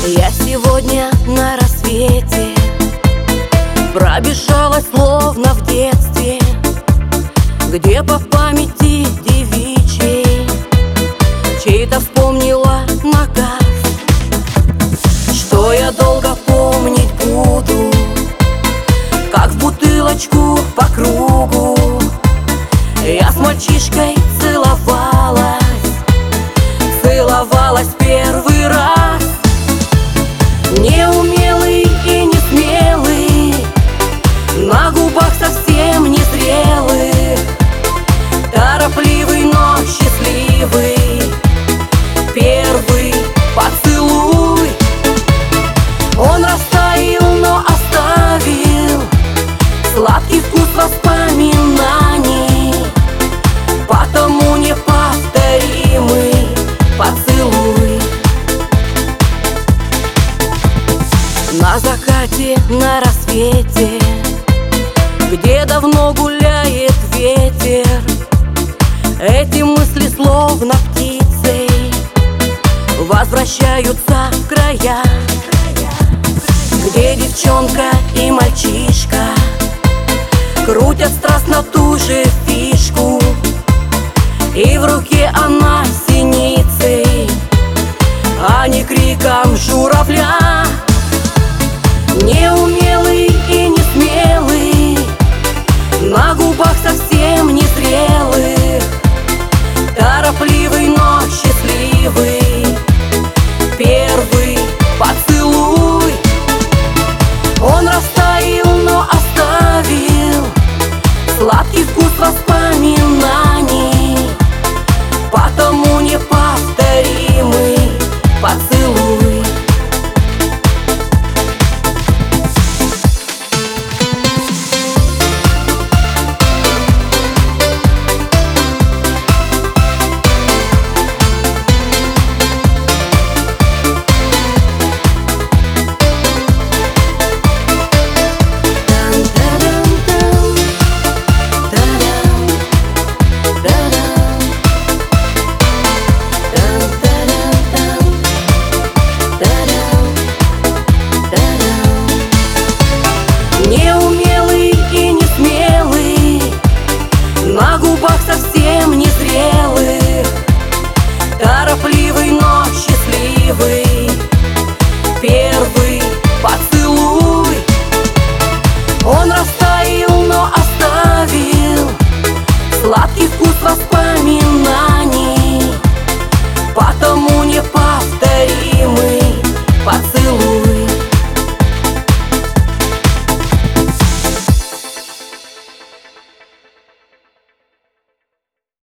Я сегодня на рассвете пробежалась словно в детстве, где по памяти девичьей чей-то вспомнила наказ, что я долго помнить буду, как в бутылочку по кругу я с мальчишкой целовалась первый раз. Неумелый и не смелый, на губах совсем не зрелый, торопливый, но счастливый первый поцелуй. Он растаял, но оставил сладкий вкус воспоминаний, потому неповторимый поцелуй. На закате, на рассвете, где давно гуляет ветер, эти мысли словно птицей возвращаются в края, где девчонка и мальчишка крутят страстно ту же фишку, и в руке она синицей, а не криком журавля.